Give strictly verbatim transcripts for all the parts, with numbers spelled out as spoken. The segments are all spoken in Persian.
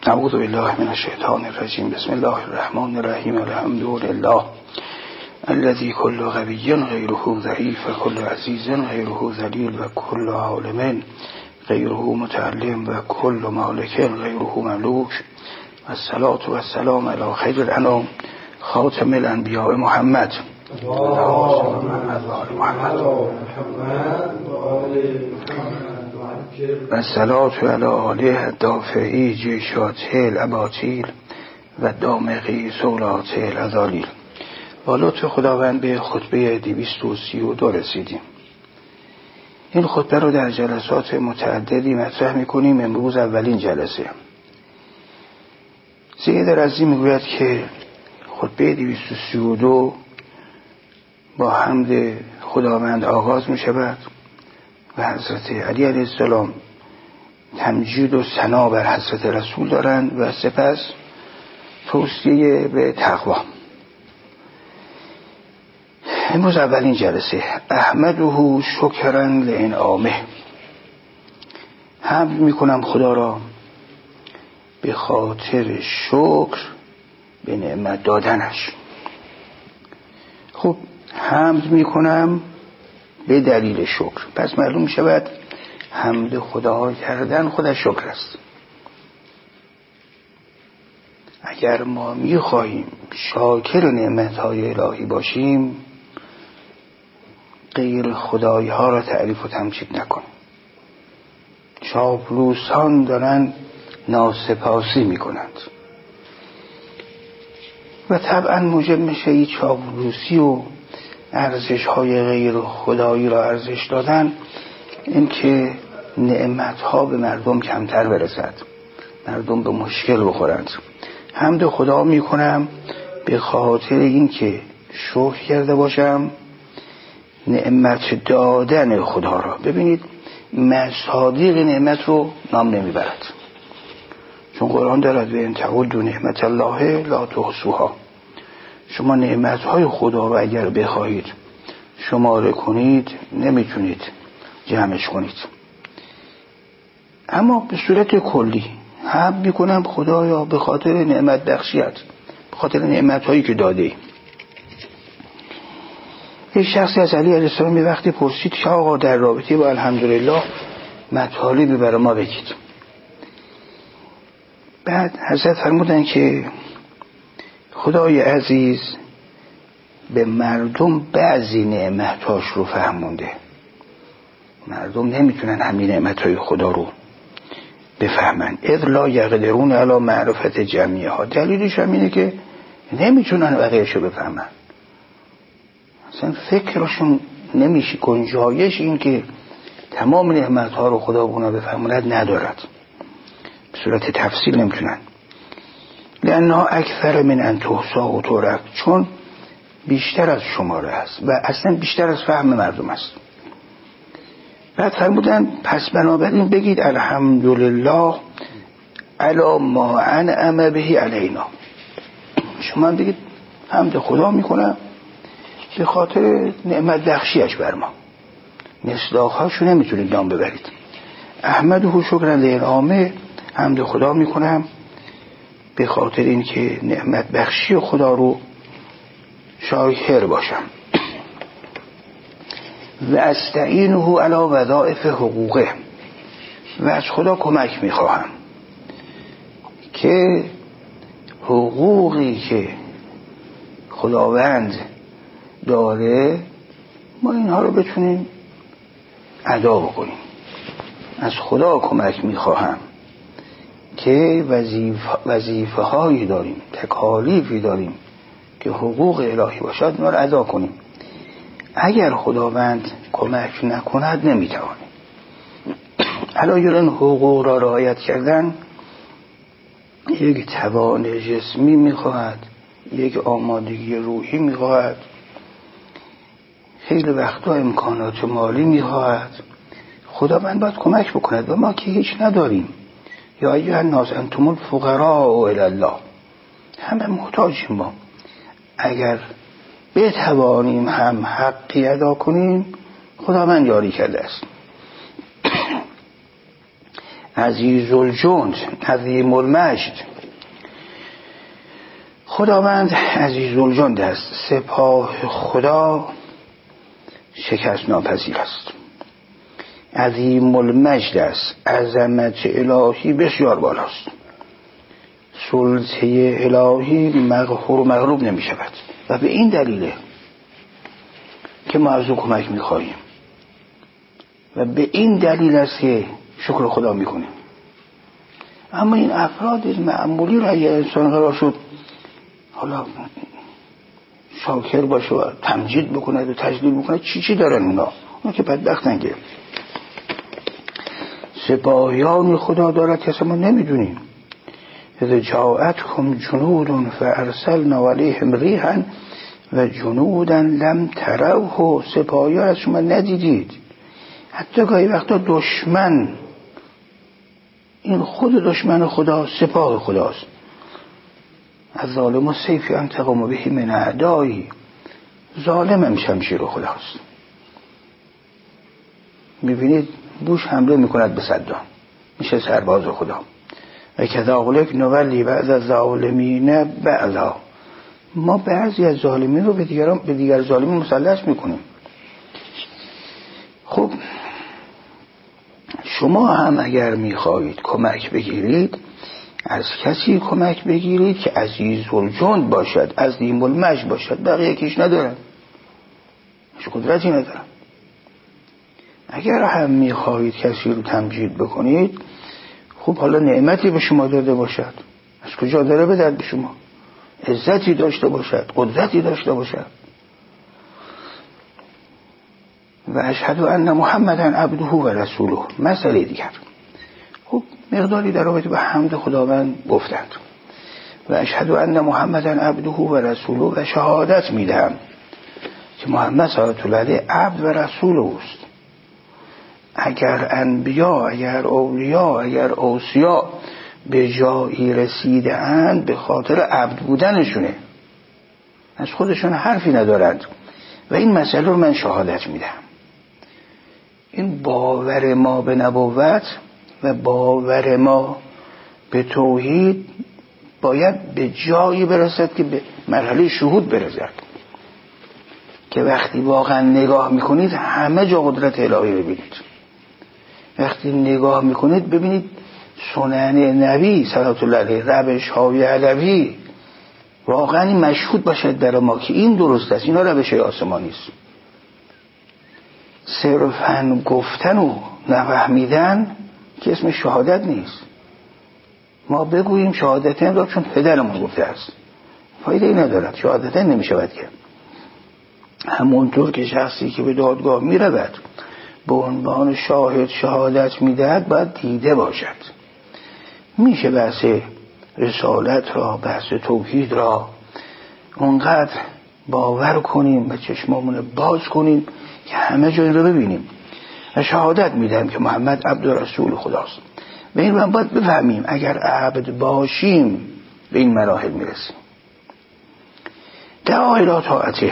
اعوذ بالله من الشیطان الرجیم. بسم الله الرحمن الرحیم. الحمد لله الذي كل غبي غيره ضعيف وكل عزيز غيره ذليل وكل عالم غيره متعلم وكل مالك غيره مملوك. والصلاة والسلام على خير الأنام خاتم الأنبياء محمد. والصلاة على آله الدافعی جیشات الاباطیل و دامغی سولات الازالیل. با لطف خداوند به خطبه دویست و سی و دو رسیدیم. این خطبه رو در جلسات متعددی مطرح میکنیم. امروز اولین جلسه. سید رضی میگوید که خطبه دویست و سی و دو با حمد خداوند آغاز میشود و حضرت علی علیه السلام تمجید و ثنا بر حضرت رسول دارند و سپس توصیه به تقوا. امروز اولین جلسه. احمده شکرا لانعامه. حمد میکنم خدا را به خاطر شکر به نعمت دادنش. خب حمد میکنم به دلیل شکر. پس معلوم میشود حمد خدا کردن خودش شکر است. اگر ما میخواهیم شاکر نعمتهای الهی باشیم غیر خدایی ها را تعریف و تمجید نکنیم. چاپلوسان دارن ناسپاسی میکنند و طبعا موجب میشه این چاپلوسی و ارزش های غیر خدایی را ارزش دادن این که نعمت ها به مردم کمتر برسد، مردم به مشکل بخورند. حمد خدا میکنم به خاطر این که شکر کرده باشم نعمت دادن خدا را. ببینید مصادیق نعمت رو نام نمیبرد، چون قرآن دارد به ان تعدوا نعمت الله لا تحصوها. شما نعمتهای خدا رو اگر بخواهید شماره کنید نمیتونید جمعش کنید. اما به صورت کلی حمد میکنم خدایا به خاطر نعمت بخشیت، به خاطر نعمتهایی که داده ای. یک شخصی از علی علیه السلام وقتی پرسید که آقا در رابطه با الحمدلله مطالبی برای ما بگید. بعد حضرت فرمودن که خدای عزیز به مردم بعضی نعمتاش رو فهمونده. مردم نمیتونن همین نعمتهای خدا رو بفهمن. اذ لا یقدرون علی معرفت جمیعها. دلیلش هم اینه که نمیتونن بقیه‌اش رو بفهمن. اصلا فکرشون نمیشه، گنجایش این که تمام نعمتها رو خدا اونا بفهموند ندارد. به صورت تفصیل نمیتونن. لأنها اکثر من ان تحصا و ترک. چون بیشتر از شماره است و اصلا بیشتر از فهم مردم است. بعد فرمودن پس بنابراین بگید الحمدلله علی ما انعم به علینا. شما هم بگید حمد خدا میکنم به خاطر نعمت بخشیش بر ما. مصداقهاشو نمیتونید نام ببرید. احمده شکرا لانعامه. حمد خدا میکنم به خاطر این که نعمت بخشی خدا رو شاکر باشم. و استعینه علی وظایف حقوقه. و از خدا کمک میخواهم که حقوقی که خداوند داره ما اینها رو بتونیم ادا بکنیم. از خدا کمک میخواهم که وظیفه وظیفه هایی داریم، تکالیفی داریم که حقوق الهی باشد، اونا رو ادا کنیم. اگر خداوند کمک نکند نمیتوانیم. علاوه بر حقوق را رعایت کردن یک توان جسمی میخواهد، یک آمادگی روحی میخواهد، خیلی وقتا امکانات مالی میخواهد. خداوند باید کمک بکند و ما که هیچ نداریم. یا ایها الناس انتم الفقراء الی الله. همه محتاجیم. ما اگر بتوانیم هم حقی ادا کنیم خداوند یاری کرده است. عزیز الجند، عظیم المجد. خداوند عزیز الجند است، سپاه خدا شکست ناپذیر است. عظیم المجد است، عظمت الهی بسیار بالاست. سلطه الهی مقهور و مغلوب نمی شود و به این دلیله که ما از او کمک می خواهیم و به این دلیل است که شکر خدا می کنیم. اما این افراد معمولی را اگر انسان قرار شد حالا شاکر باشه و تمجید بکنه و تجلیل بکنه، چی چی دارن اونا؟ اونا که بدبختن که سپاهیان خدا دارد که اصلا ما نمیدونیم. اذا جاءتكم جنود فارسلنا عليهم ريحا و جنودا لم تروه، سپاهیان از شما ندیدید. حتی گاهی وقتا دشمن، این خود دشمن خدا سپاه خداست. از ظالم و سیفی انتقام بهی من اعدایی، ظالم هم شمشیر خداست. میبینید بوش حمله میکند به صدام، میشه سرباز خدا. و کذالک نولی بعض از ظالمین بعضا، ما بعضی از ظالمین رو به دیگران به دیگر ظالمین مسلط میکنیم. خب شما هم اگر میخواهید کمک بگیرید، از کسی کمک بگیرید که عزیز الجند باشد، عظیم المجد باشد. بقیه کیش ندارن، هیچ قدرتی ندارن. اگر هم میخواهید کسی رو تمجید بکنید، خب حالا نعمتی به شما داده باشد، از کجا داره بدهد به شما؟ عزتی داشته باشد، قدرتی داشته باشد. و اشهد ان محمدا عبده و رسوله. مسئله دیگر، خب مقداری در رابطه به حمد خداوند گفتند. و اشهد ان محمدا عبده و رسوله، و شهادت میدهم که محمد صلی الله علیه عبد و رسول اوست. اگر انبیا، اگر اولیا، اگر اوصیا به جایی رسیده اند به خاطر عبد بودنشونه، از خودشون حرفی ندارند. و این مسئله رو من شهادت میدم. این باور ما به نبوت و باور ما به توحید باید به جایی برسد که به مرحله شهود برسد، که وقتی واقعا نگاه میکنید همه جا قدرت الهی رو ببینید. وقتی نگاه میکنید ببینید سنن نبی صلوات الله علیه، روش های علوی واقعا مشهود باشد در ما که این درست است، اینا روش آسمانی است. صرفاً گفتن و نفهمیدن که اسم شهادت نیست. ما بگوییم شهادتین را چون پدرمون گفته است، فایده ای ندارد، شهادتین نمیشود که. همونطور که شخصی که به دادگاه میرود به عنوان شاهد شهادت میدهد باید دیده باشد. میشه بحث رسالت را، بحث توحید را اونقدر باور کنیم و چشمامون باز کنیم که همه جای رو ببینیم. و شهادت میدم که محمد عبد و رسول خداست. و این رو باید بفهمیم اگر عبد باشیم به این مراحل میرسیم. دعا الی طاعته،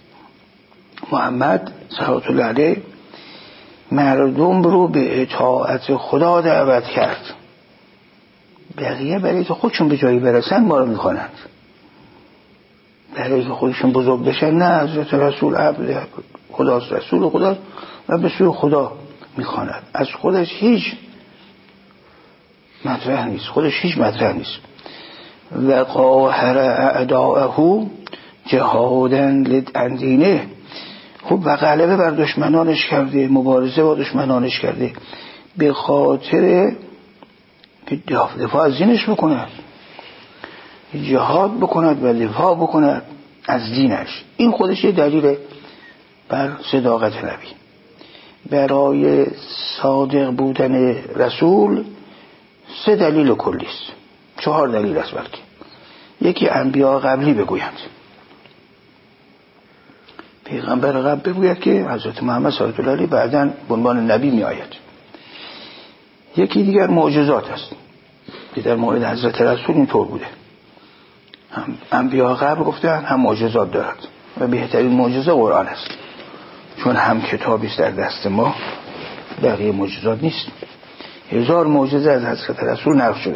محمد صلوات الله علیه مردم رو به اطاعت خدا دعوت کرد. بقیه برای که خودشون به جایی برسن ما رو میخوانند، برای که خودشون بزرگ بشن نه، حضرت رسول عبد خداست، رسول خداست و به سوی خدا میخواند. از خودش هیچ مطرح نیست، خودش هیچ مطرح نیست. و قاهر اعداءه جهادا لعن دینه، خب و غلبه بر دشمنانش کرده، مبارزه با دشمنانش کرده به خاطر که دفاع از دینش بکند، جهاد بکند و دفاع بکند از دینش. این خودش یه دلیل بر صداقت نبی. برای صادق بودن رسول سه دلیل کلی است، چهار دلیل است بلکه. یکی انبیا قبلی بگویند، پیغمبر قبل بگوید که حضرت محمد صلی الله علیه بعداً به عنوان نبی می آید. یکی دیگر معجزات است که در مورد حضرت رسول اینطور بوده، هم انبیا قبل گفتن هم معجزات دارد و بهترین معجزه قرآن است، چون هم کتابی است در دست ما، بقیه معجزات نیست. هزار معجزه از حضرت رسول نقل شده.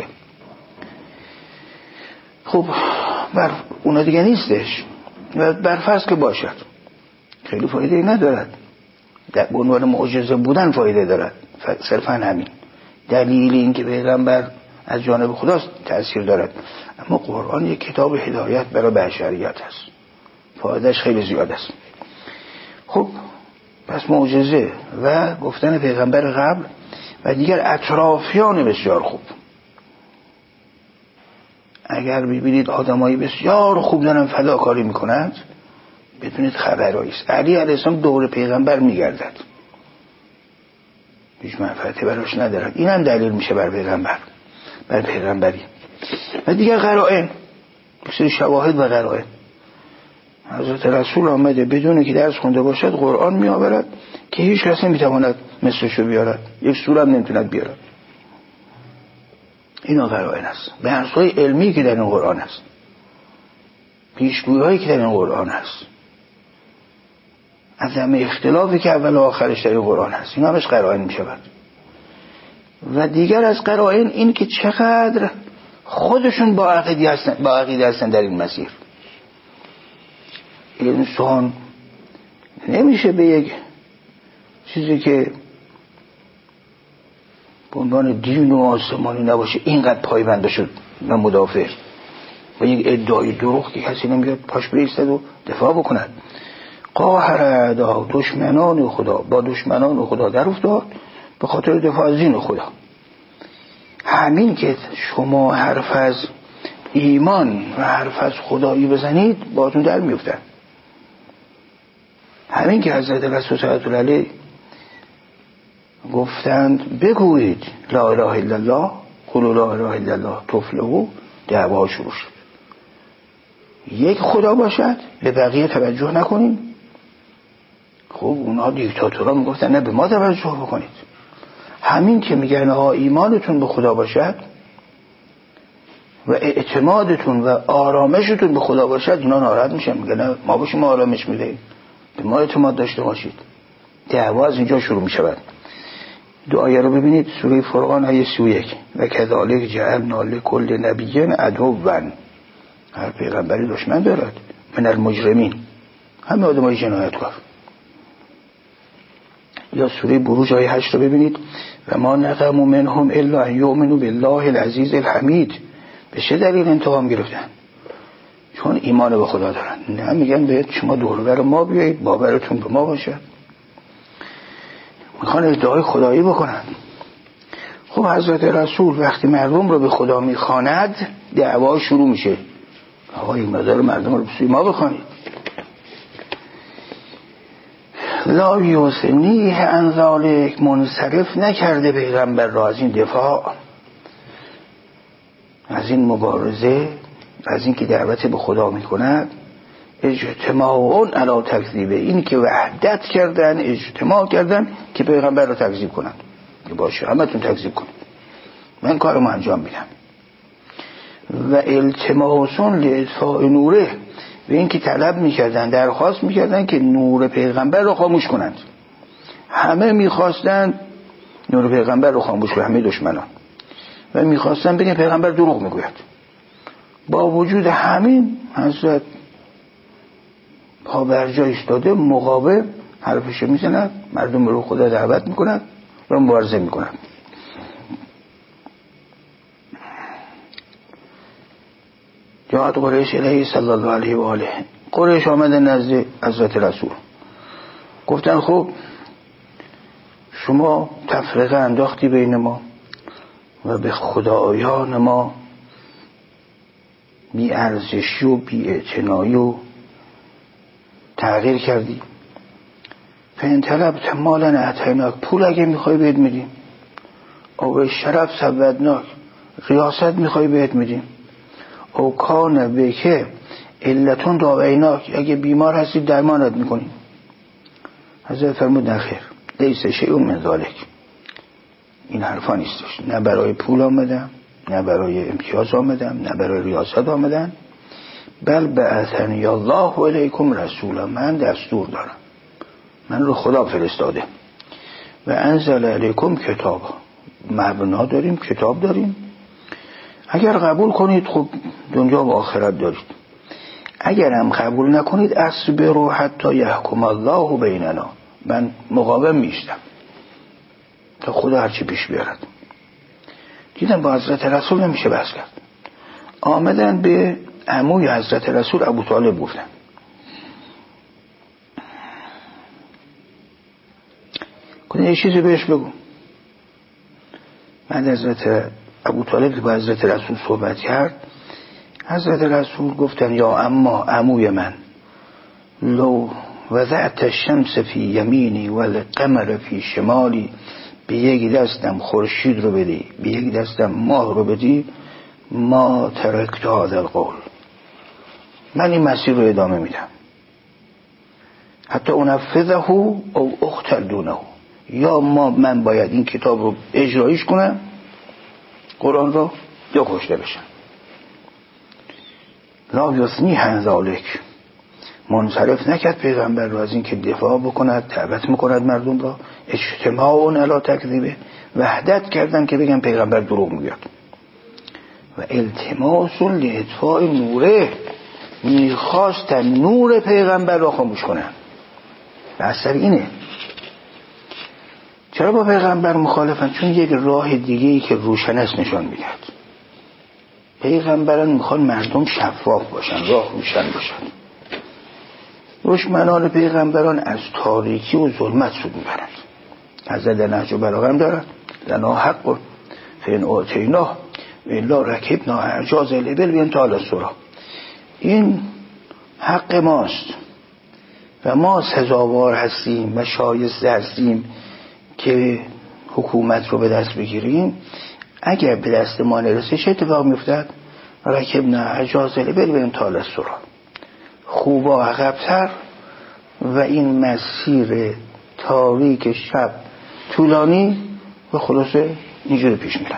خب بر اونا دیگه نیستش و بر فرض که باشد خیلی فایده ندارد، در عنوان معجزه بودن فایده دارد، صرفا همین دلیل این که پیغمبر از جانب خداست تأثیر دارد. اما قرآن یک کتاب هدایت برای بشریت است، فایدهش خیلی زیاد است. خب پس معجزه و گفتن پیغمبر قبل و دیگر اطرافیان بسیار خوب. اگر ببینید آدمایی بسیار خوب دارن فداکاری میکنند، بدونید خبرایی است. علی علیه السلام دور پیغمبر میگردد، هیچ منفعتی براش ندارد. این هم دلیل میشه بر پیغمبر، بر پیغمبری. و دیگر قرائن، بسیار شواهد و قرائن. حضرت رسول آمده بدون که درس خونده باشد قرآن می آورد که هیچ کسی نمیتواند مثلشو بیارد، یک سوره هم نمیتواند بیارد. اینا قرائن است، بحث‌های علمی که در این قرآن است، پیشگویی‌هایی که در این قرآن است، عدم اختلافی که اول و آخرش در این قرآن است، اینا همش قرائن میشود. و دیگر از قرائن این که چقدر خودشون با عقیده هستن، با عقیده هستن در این مسیر. انسان نمیشه به یک چیزی که به عنوان دین و آسمانی نباشه اینقدر پایبند شد و مدافع و یک ادعای دروغ که کسی نمیاد پاش بایستد و دفاع بکند. قاهر دا دشمنان خدا، با دشمنان خدا در افتاد به خاطر دفاع از دین خدا. همین که شما حرف از ایمان و حرف از خدایی بزنید باهاتون در میفتن. همین که حضرت رسول صلی الله علیه گفتند بگویید لا اله الا الله، قولوا لا اله الا الله تفلحوا، دعوا شروع شد. یک خدا باشد، به بقیه توجه نکنیم. خب اونها دیکتاتورها میگفتن نه به ما توجه بکنید. همین که میگن ها ایمانتون به خدا باشد و اعتمادتون و آرامشتون به خدا باشد، اینا ناراحت میشن، میگن نه ما باشیم ما آرامش میدهیم، به ما اعتماد داشته باشید. دعوا از اینجا شروع میشود. دو آیه رو ببینید، سوره فرقان آیه سی و یک. و کذالک جعلنا لکل نبی عدوا، هر پیغمبری دشمن دارد، من المجرمین، همه آدمای جنایتکار. یا سوره بروج آیه هشت رو ببینید، و ما نقموا منهم الا ان یؤمنوا بالله العزیز الحمید. به چه دلیل انتقام گرفتن؟ چون ایمان به خدا دارن. نه میگن به شما دور و بر ما بیایید، باورتون به ما باشه. میخوان ادعای خدایی بکنن. خب حضرت رسول وقتی مردم رو به خدا میخواند دعوا شروع میشه. آقا این مدار مردم رو به سوی ما بخوانید. لا یوسنیه عن ذالک، منصرف نکرده پیغمبر را از این دفاع، از این مبارزه، از این که دعوت به خدا میکند. اجتماعون علی تکذیبه، این که وحدت کردن، اجتماع کردن که پیغمبر را تکذیب کنند. باشه همتون تکذیب کنید، من کارمو انجام میدم. و التماسون لاطفاء نوره، و این که طلب میکردن، درخواست میکردن که نور پیغمبر رو خاموش کنند. همه میخواستن نور پیغمبر رو خاموش کنند، همه دشمنان، و میخواستن بگن پیغمبر دروغ میگوید. با وجود همین حضرت پا بر جا ایستاده، مقاوم، حرفش میزند، مردم رو خدا دعوت میکنند و مبارزه میکنند. جاءت قریش الیه صلی الله علیه و آله، قریش آمده نزد حضرت رسول، گفتن خب شما تفرقه انداختی بین ما و به خدایان ما بی ارزشی و بی اعتنایی و تغییر کردی. فین طلبت مالا اعطیناک، پول اگه میخوای بهت میدیم. او شرف سودناک، ریاست میخوای بهت میدیم. او کان بکه علتون داویناک، اگه بیمار هستی درمانت میکنیم. حضرت فرمود نخیر، لیس شیء من ذلک، این حرفا نیستش. نه برای پول آمدم، نه برای امتیاز آمدم، نه برای ریاست آمدم، بل بعثنی الله الیکم رسولا، من دستور دارم، من رو خدا فرستاده. و انزل علیکم کتاب، مبنا داریم، کتاب داریم. اگر قبول کنید خب دنیا و آخرت دارید، اگر هم قبول نکنید اصبروا حتی یحکم الله بیننا، من مقاوم میشتم تا خدا هرچی پیش بیارد. دیدم با حضرت رسول نمیشه بحث کرد. آمدن به عموی حضرت رسول ابو طالب گفتن کنه یه چیزی بهش بگو. من حضرت ابو طالب که با حضرت رسول صحبت کرد، حضرت رسول گفتن یا اما عموی من، لو وضعت الشمس فی یمینی والقمر فی شمالی، به یک دستم خورشید رو بدی به یک دستم ماه رو بدی، ما ترکت هذا القول، من این مسیر رو ادامه میدم، حتی انفذه او اقتل دونه، یا ما من باید این کتاب رو اجرایش کنم، قرآن رو، یا کشته بشم. لا یثنی عن ذلک، منصرف نکرد پیغمبر رو از این که دفاع بکند، دعوت میکند مردم را، اجتماع علی تکذیبه، وحدت کردن که بگن پیغمبر دروغ میگوید، و التماس لاطفاء نوره، میخواستن نور پیغمبر را خاموش کنن. بحث اینه. چرا با پیغمبر مخالفن؟ چون یک راه دیگه‌ای که روشن است نشان میدهد. پیغمبران میخوان مردم شفاف باشن، راه روشن باشن. دشمنان پیغمبران از تاریکی و ظلمت سود میبرند. حضرت نهج البلاغه هم دارد لنا حق فین اعطیناه و الا رکبنا اعجاز الابل بینت علی الصراط، این حق ماست و ما سزاوار هستیم و شایسته هستیم که حکومت رو به دست بگیریم. اگر به دست ما نرسه چه اتفاق میفتد؟ رکبنا اعجاز الابل بینت علی الصراط، خوبا عقب‌تر و این مسیر تاریک شب طولانی و خلاصه اینجوری پیش میرن.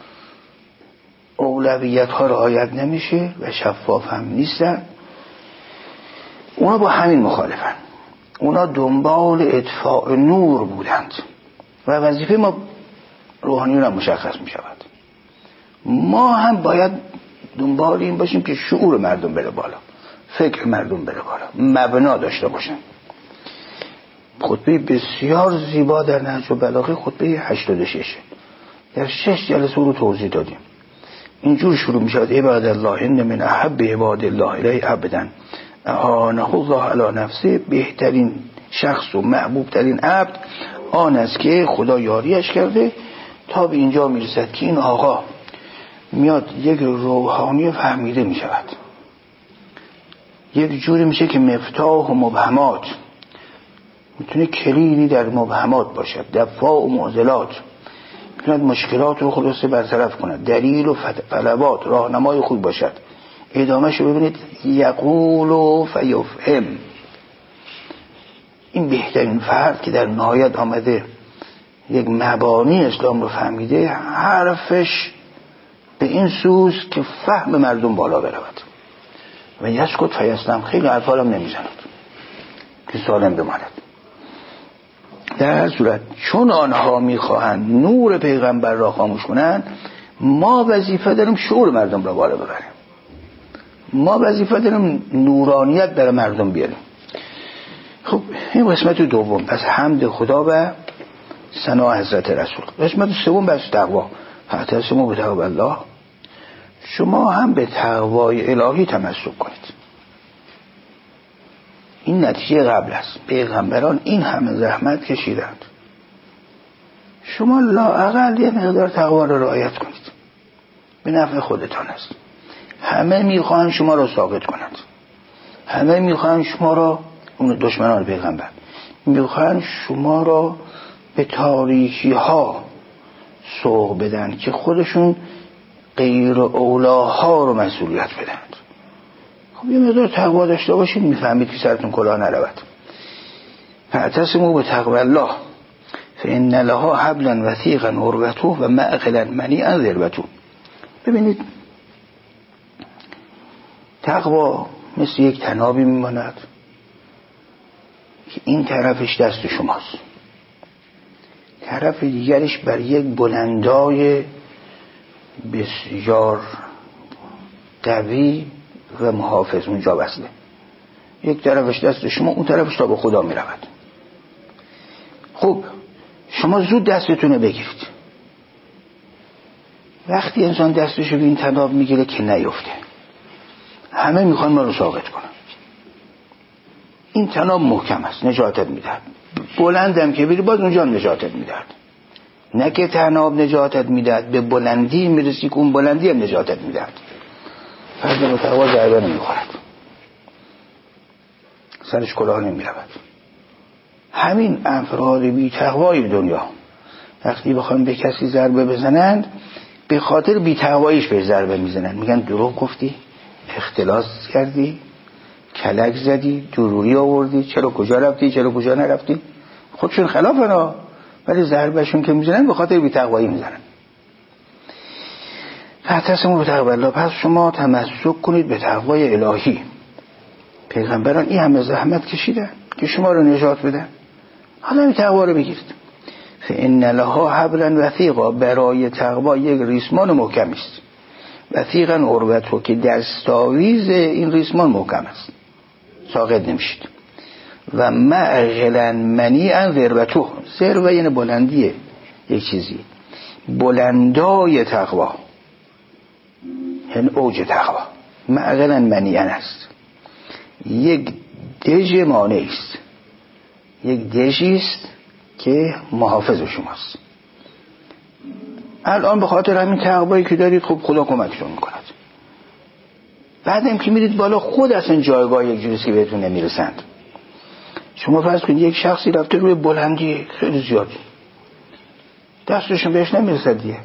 اولویت ها رعایت نمیشه و شفاف هم نیستن. اونا با همین مخالفن. اونا دنبال اطفاء نور بودند و وظیفه ما روحانیون هم مشخص میشود. ما هم باید دنبال این باشیم که شعور مردم بره بالا، فکر مردم بره بالا، مبنا داشته باشن. خطبه بسیار زیبا در نهج البلاغه، خطبه هشتاد و شش، در شش جلسه رو توضیح دادیم. اینجور شروع می شود: عباد الله ان من احب عباد الله الیه عبدا اعانه الله علی نفسه، بهترین شخص و محبوب ترین عبد آن است که خدا یاریش کرده. تا به اینجا می رسد که این آقا میاد یک روحانی فهمیده می شود، یک جوری میشه که مفتاح و مبهمات، میتونه کلیدی در مبهمات باشد، دفاع و معضلات، میتونه مشکلات رو خلاصه برطرف کند، دلیل و فلوات، راهنمای خوب باشد. ادامهش رو ببینید: یقول و فیفهم. این بهترین فرد که در نهایت آمده یک مبانی اسلام رو فهمیده، حرفش به این سوز که فهم مردم بالا برود و یسکت فیسلم، خیلی حرفا هم نمیزند که سالم بماند. در هر صورت چون آنها میخواهند نور پیغمبر را خاموش کنند، ما وظیفه داریم شعور مردم را بالا ببریم، ما وظیفه داریم نورانیت در مردم بیاریم. خب این قسمت دوم، پس حمد خدا و ثنا حضرت رسول. قسمت سوم بس تقوا، فاعتصموا بتقوی الله. شما هم به تقوای الهی تمسک کنید. این نتیجه قبل است. پیغمبران این همه زحمت کشیدند، شما لااقل یه مقدار تقوا را رعایت کنید، به نفع خودتان است. همه میخواهند شما را ساقط کنند، همه میخواهند شما را، اون دشمنان پیغمبر میخواهند شما را به تاریکی ها سوق بدن که خودشون غیر اولاها رو مسئولیت بدند. خب یه مقدار تقوا داشته باشید، میفهمید که سرتون کلاه نرود. فاعتصموا بتقوی الله فان لها حبلا وثیقا عروته و معقلا منیعا ذروته. ببینید تقوا مثل یک تنابی میماند که این طرفش دست شماست، طرف دیگرش بر یک بلندای بسیار قوی و محافظ اونجا وصله. یک طرفش دست شما، اون طرفش تا به خدا می رود. خب شما زود دستتون رو بگیرید. وقتی انسان دستش رو به این تناب میگیره که نیفته، همه میخوان ما رو ساقط کنن. این تناب محکم است، نجاتت میدهد. بلندم که بری باز اونجا نجاتت میدهد. نه که تناب نجاتت میدهد، به بلندی میرسی که اون بلندی هم نجاتت میدهد. فرد متقوا ضربه نمیخورد، سرش کلاه نمیرود. همین افراد بی تقوای دنیا وقتی بخوان به کسی ضربه بزنند، به خاطر بی تقواییش به ضربه میزنند. میگن دروغ گفتی، اختلاس کردی، کلک زدی، دروغی آوردی، چرا کجا رفتی، چرا کجا نرفتی. خودشون خلافن ها، ولی ضربهشون که میزنن به خاطر بی تقوایی میزنن. فاعتصموا بتقوی الله، پس شما تمسک کنید به تقوای الهی. پیغمبران این همه زحمت کشیدن که شما رو نجات بدن، حالا این تقوا رو بگیرید. فإن لها حبلا وثیقا، برای تقوا یک ریسمان محکم است. وثیقا عروته، که دستاویز این ریسمان محکم است، ساقط نمیشید. و معقلا منیعا ذروته، ذروه یعنی بلندیه یک چیزی، بلندای تقوا یعنی اوج تقوا. معقلا منیعا است، یک دژ مانع است، یک دژی است که محافظ شماست. الان به خاطر همین تقوایی که دارید خب خدا کمکتون میکند. بعدم که میرید بالا خود اصلا جایگاه یک جوری که بهتون نمیرسند. شما فرض کنید یک شخصی رفته روی بلندی خیلی زیادی، دستشون بهش نمیرسد دیگه.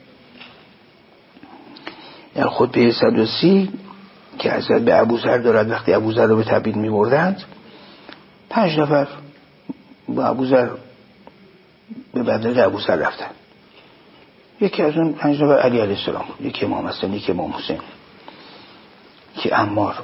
در خطبه صد و سی که حضرت به ابوذر دارد، وقتی ابوذر رو به تبعید میبردند، پنج نفر با ابوذر به بدرگاه ابوذر رفتن. یکی از اون پنج نفر علی علیه السلام بود، یکی امام حسن، یکی امام حسین، یکی عمار.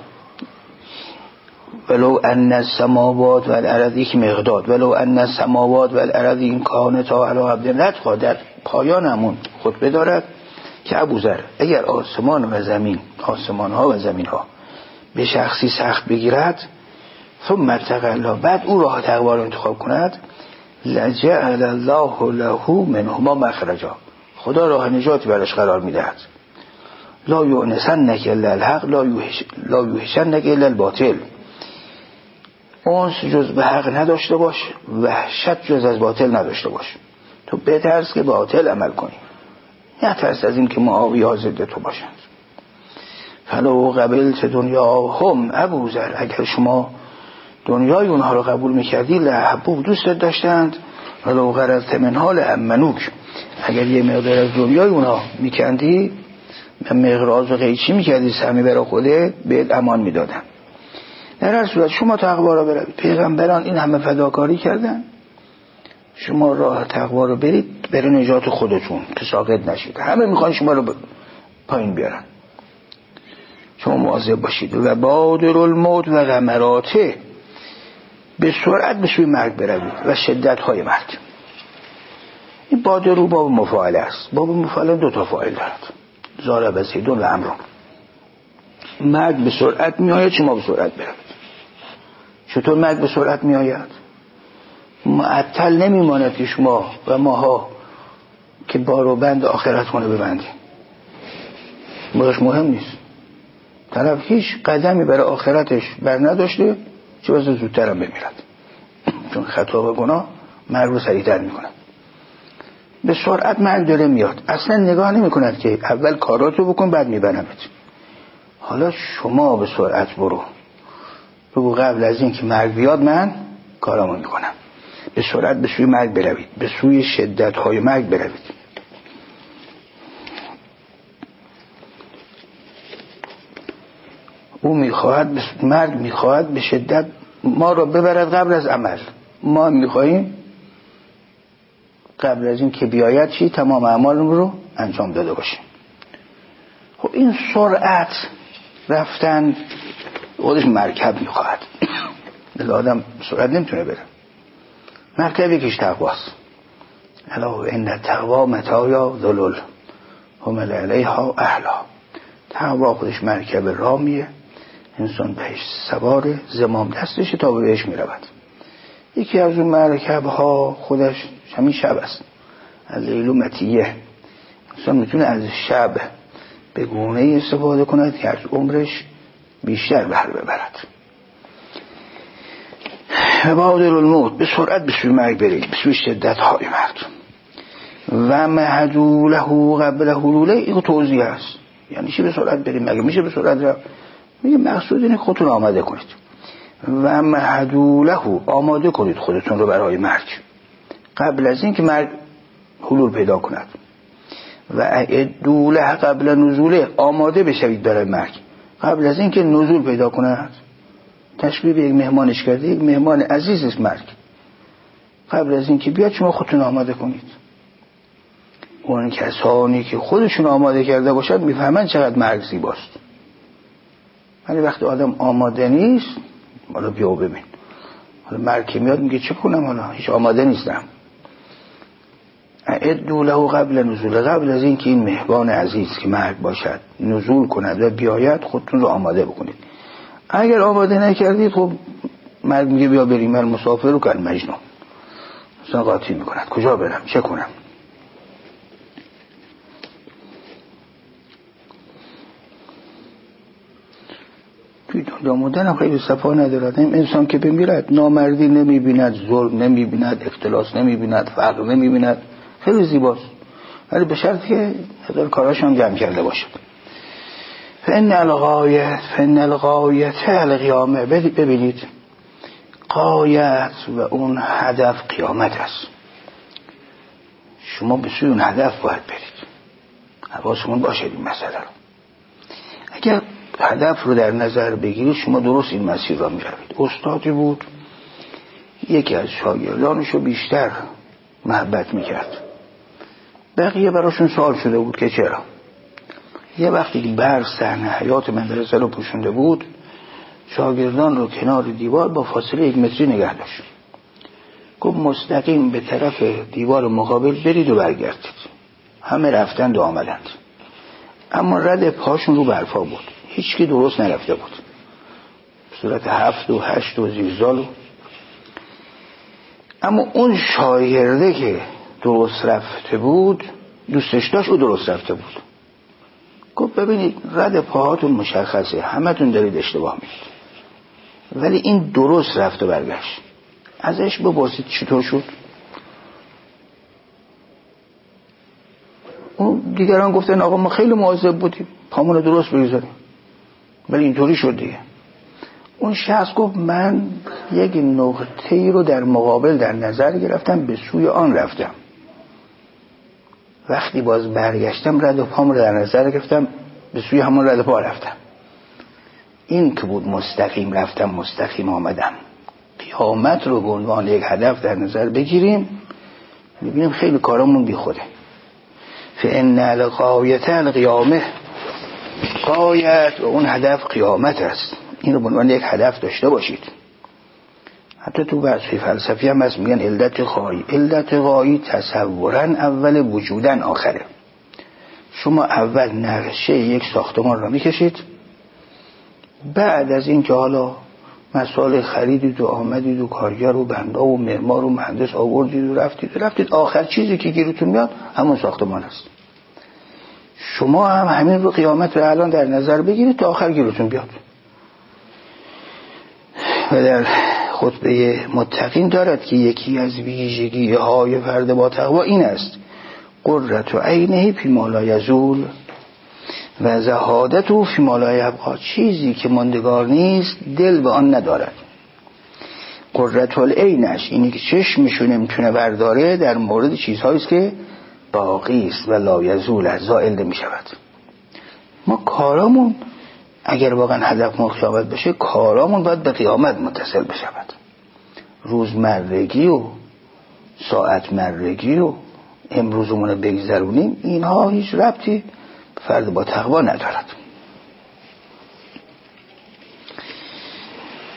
ولو ان السماوات والارض، یک مقداد، ولو ان السماوات والارض این کانتا علی عبد رتقا، در پایان همون خطبه دارد که ابوذر اگر آسمان و زمین، آسمان ها و زمین ها به شخصی سخت بگیرد، ثم اتقى، بعد او راه تقوا را انتخاب کند، لجعل الله له منهما مخرجا، خدا راه نجاتی برش قرار میدهد. لا یؤنسنک الا الحق، لا یوحشنک الا الباطل، اونس جز به حق نداشته باش، وحشت جز از باطل نداشته باش. تو بترس که باطل عمل کنی، نه ترس از این که معاویه ها ضد تو باشند. فلو قبلت دنیا هم ابوذر، اگر شما دنیای اونها رو قبول میکردی، لحبوب دوستت داشتند، ولو غرضت منها لامنوک، اگر یه مقدار از دنیای اونها میکندی، مغراض و قیچی میکردی سهمی برای خوده، بهت امان میدادن. در هر صورت شما تقوا را بروید. پیغمبران این همه فداکاری کردن، شما راه تقوا رو برید برای نجات خودتون که ساقط نشید. همه میخوان شما رو پایین بیارن، شما مواظب باشید. و بادر الموت و غمراته، به سرعت به سوی مرگ بروید و شدت های مرگ. این بادر رو باب مفاعله است. باب مفاعله دو تا فاعل دارد، زارب و زیدون و امرون. مرگ به سرعت می آید، شما به سرعت بروید. چطور مرگ به سرعت می آید؟ معطل نمی ماند که شما و ماها که بار و بند آخرت کنه ببندیم. براش مهم نیست. طرف هیچ قدمی برای آخرتش بر نداشته، چه بسا زودتر هم بمیرد، چون خطا و گناه مرگ رو سریعتر می کند. به سرعت مرگ داره میاد، اصلا نگاه نمی کند که اول کاراتو بکن بعد می برمت. حالا شما به سرعت برو، بگو قبل از این که مرگ بیاد من کارامو می کنم. به سرعت به سوی مرگ بروید، به سوی شدت های مرگ بروید. او میخواهد، مرگ میخواهد به شدت ما را ببرد قبل از عمل. ما میخواهیم قبل از این که بیاید چی؟ تمام اعمالمون رو انجام داده باشیم. خب این سرعت رفتن خودش مرکب میخواهد. آدم سرعت نمیتونه بره. مرکب یکیش تقواست. الا ان التقوا متاع ذلل حمل علیها اهلا. تقوا خودش مرکب رامیه، انسان بهش سواره، زمام دستشه تا بهش میرود. یکی از اون مرکب ها خودش همین شب است، از لیل و مطیه. انسان میتونه از شب به گونه استفاده کند که از عمرش بیشتر بهره ببرد. بادر الموت، به سرعت به سوی مرگ برید، به سوی شدت های مرگ. و مهدو له قبل حلوله، این توضیح است. یعنی چی به سرعت برید؟ مگه میشه به سرعت را؟ میگه مقصود اینه خودتون آماده کنید. و مهدو له، آماده کنید خودتون رو برای مرگ قبل از این که مرگ حلول پیدا کند. و اعدوا له قبل نزوله، آماده بشوید برای مرگ قبل از این که نزول پیدا کند. تشبیه به یک مهمانش کرده، یک مهمان عزیز است مرگ. قبل از این که بیاد شما خودتون آماده کنید. اون کسانی که خودشون آماده کرده باشد میفهمن چقدر مرگ زیباست. ولی وقتی آدم آماده نیست، حالا بیا ببین، حالا مرگ که میاد میگه چه کنم، حالا هیچ آماده نیستم. اعدوا له قبل نزول، قبل از این که این مهمان عزیز که مرگ باشد نزول کند و بیاید خودتون رو آماده بکنید. اگر آماده نکردید خب مرگ میگه بیا بریم، من مسافر رو کن مجنون، اصلا قاطی میکند کجا برم چه کنم. توی دنیا موندن هم خیلی صفا ندارد. این انسان که بمیرد نامردی نمیبیند، ظلم نمیبیند، اختلاس نمیبیند، فقر نمیبیند، خیلی زیباست. ولی به شرط که هزار کاراش هم جمع کرده باشد. فإن الغایت فإن الغایت القیامه، ببینید غایت و اون هدف قیامت است. شما به سوی اون هدف باید برید، حواسمون باشه این مسئله رو. اگر هدف رو در نظر بگیرید شما درست این مسیر را میروید. استادی بود، یکی از شاگردانش رو بیشتر محبت میکرد، بقیه براشون سوال شده بود که چرا. یه وقتی که بر صحنه حیات مدرسه رو پوشونده بود، شاگردان رو کنار دیوار با فاصله یک متری نگه داشت. گفت مستقیم به طرف دیوار مقابل برید و برگردید. همه رفتند و آمدند، اما رد پاشون رو برفا بود، هیچ کی درست نرفته بود، به صورت هفت و هشت و زیرزال. اما اون شاگرده که درست رفته بود دوستش داشت، او درست رفته بود. گفت ببینید رد پاهاتون مشخصه، همه تون دارید اشتباه میکنید، ولی این درست رفت و برگشت. ازش بپرسید چطور شد. اون دیگران گفتن آقا ما خیلی مواظب بودیم پامون رو درست بگذاریم، ولی اینطوری شد دیگه. اون شخص گفت من یک نقطه‌ای رو در مقابل در نظر گرفتم، به سوی آن رفتم، وقتی باز برگشتم رد پام رو در نظر گرفتم، به سوی همون رد پا رفتم. این که بود مستقیم رفتم مستقیم آمدم. قیامت رو به عنوان یک هدف در نظر بگیریم، میبینیم خیلی کارامون بی خوده. فإن الغایة القیامه، غایت و اون هدف قیامت است. این رو به عنوان یک هدف داشته باشید. حتی تو بحثی فلسفی هم هست، میگن علت غایی. علت غایی تصورا اول وجودن آخره. شما اول نقشه یک ساختمان را میکشید، بعد از این که حالا مسائل خریدید و آمدید و کارگر و بنده و معمار و مهندس آوردید و رفتید و رفتید آخر چیزی که گیرتون میاد همون ساختمان است. شما هم همین رو قیامت رو الان در نظر بگیرید تا آخر گیرتون بیاد. و در خطبه متقین دارد که یکی از ویژگی های فرد با تقوا این است: قرة عینه فی ما لا یزول و زهادته فی ما لا یبقی. چیزی که ماندگار نیست دل به آن ندارد. قرة العینش، اینی که چشمشو نمیتونه برداره در مورد چیزهایی است که باقی است و لا یزول، زائل نمی شود. ما کارامون اگر واقعا هدفمون قیامت بشه، کارامون باید به قیامت متصل بشود. روزمرگی و ساعت مرگی و امروزمون رو بگذرونیم، اینها هیچ ربطی فرد با تقوا ندارد.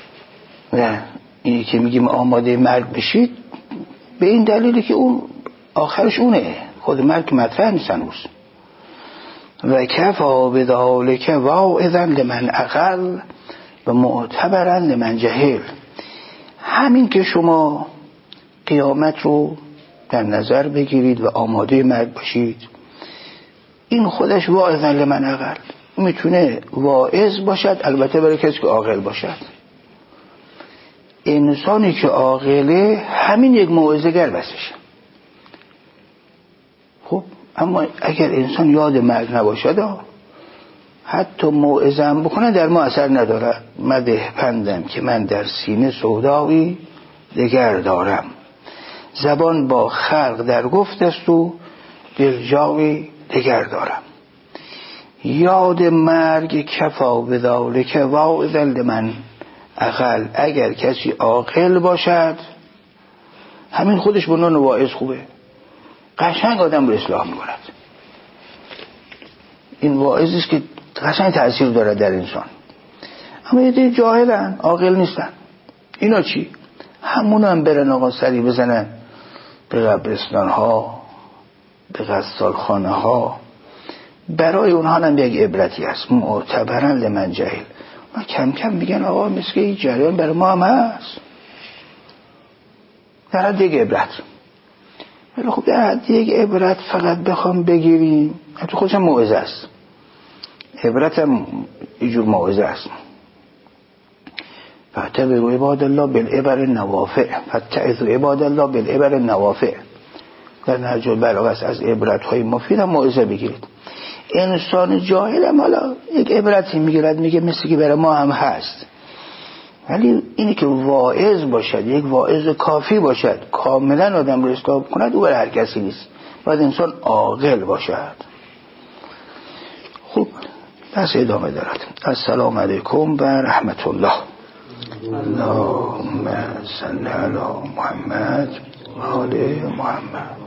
و اینی که میگیم آماده مرگ بشید، به این دلیلی که اون آخرش اونه، خود مرگ مطرح نیست هنوز. و کفا بذالک واعظا لمن عقل و معتبرا لمن جهل. همین که شما قیامت رو در نظر بگیرید و آماده مرگ باشید، این خودش واعظا لمن عقل میتونه واعظ باشد، البته برای کسی که عاقل باشد. انسانی که عاقله همین یک موعظه گر بسشه. خب اما اگر انسان یاد مرگ نباشد، حتی موعظه هم بکنه در ما اثر ندارد. مده پندم که من در سینه سودایی دگر دارم، زبان با خلق در گفت است و دل جایی دگر دارم. یاد مرگ کفا بذالک واعظا لمن عقل. اگر کسی عاقل باشد همین خودش به عنوان واعظ خوبه، قشنگ آدم رو اصلاح میکند. این واعظی است که قشنگ تأثیر داره در انسان. اما یه ده جاهلن، عاقل نیستن. اینا چی؟ همون هم برن آقا سری بزنن به قبرستان ها، به غسالخانه ها. برای اونها هم یک عبرتی هست، معتبرن لمن جهل. ما کم کم میگن آقا مثل این جریان برای ما هم هست، در حد یک عبرت. ولی خب در حد یک عبرت فقط بخوام بگیریم، حتی خودش هم موعظه است. عبرت هم اینجور موعظه است. فتعظوا عباد الله بالعبر النوافع، فتعظوا عباد الله بالعبر النوافع. در نهج البلاغه است، از عبرت های مفید هم موعظه بگیرید. انسان جاهل هم حالا یک عبرتی میگیرد، میگه مثل که برای ما هم هست. ولی اینی که واعظ باشد، یک واعظ کافی باشد، کاملا آدم رو اصلاح کند، او برای هر کسی نیست. باید انسان عاقل باشد. خوب، پس ادامه دارد. السلام علیکم و رحمت الله. اللهم صل علی محمد و آل محمد.